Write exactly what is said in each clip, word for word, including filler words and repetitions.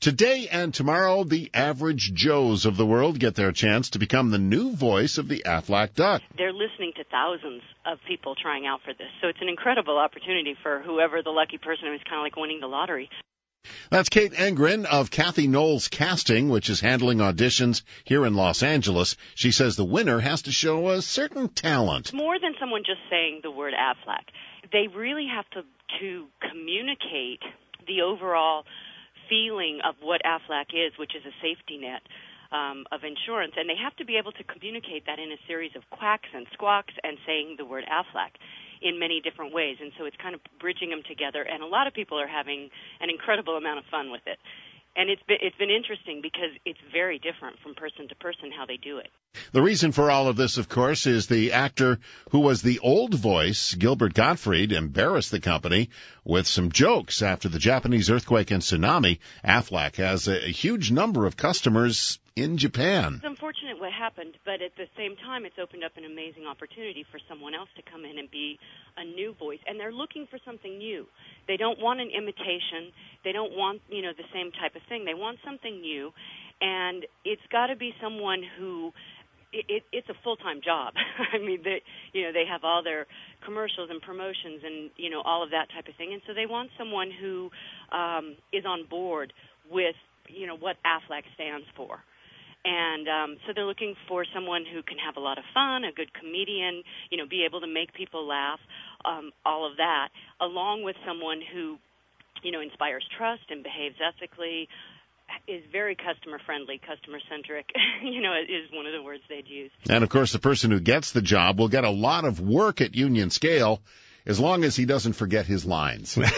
Today and tomorrow, the average Joes of the world get their chance to become the new voice of the Aflac Duck. They're listening to thousands of people trying out for this, so it's an incredible opportunity for whoever the lucky person who's kind of like winning the lottery. That's Kate Engren of Kathy Knowles Casting, which is handling auditions here in Los Angeles. She says the winner has to show a certain talent. More than someone just saying the word Aflac. They really have to, to communicate the overall feeling of what Aflac is, which is a safety net um, of insurance, and they have to be able to communicate that in a series of quacks and squawks and saying the word Aflac in many different ways, and so it's kind of bridging them together, and a lot of people are having an incredible amount of fun with it. And it's been, it's been interesting because it's very different from person to person how they do it. The reason for all of this, of course, is the actor who was the old voice, Gilbert Gottfried, embarrassed the company with some jokes after the Japanese earthquake and tsunami. Aflac has a, a huge number of customers in Japan. It's unfortunate what happened, but at the same time, it's opened up an amazing opportunity for someone else to come in and be a new voice. And they're looking for something new. They don't want an imitation. They don't want, you know, the same type of thing. They want something new. And it's got to be someone who... It, it, it's a full-time job. I mean, they, you know, they have all their commercials and promotions and, you know, all of that type of thing. And so they want someone who um, is on board with, you know, what Aflac stands for. And um, so they're looking for someone who can have a lot of fun, a good comedian, you know, be able to make people laugh, um, all of that, along with someone who, you know, inspires trust and behaves ethically, is very customer-friendly, customer-centric, you know, is one of the words they'd use. And, of course, the person who gets the job will get a lot of work at Union Scale as long as he doesn't forget his lines. You know?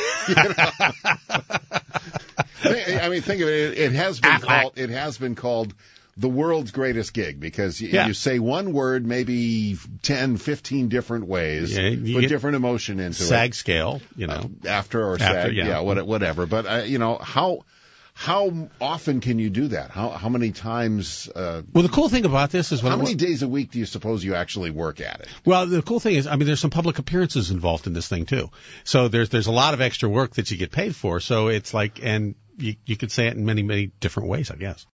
I mean, think of it. It has been called, it has been called the world's greatest gig because you, yeah. you say one word maybe ten, fifteen different ways, yeah, put different emotion into sag it. Sag scale, you know. Uh, after or after, sag, yeah, yeah whatever. But, uh, you know, how... How often can you do that? How how many times? Uh, well, the cool thing about this is when how many days a week do you suppose you actually work at it? Well, the cool thing is, I mean, there's some public appearances involved in this thing too. So there's there's a lot of extra work that you get paid for. So it's like, and you you could say it in many many different ways, I guess.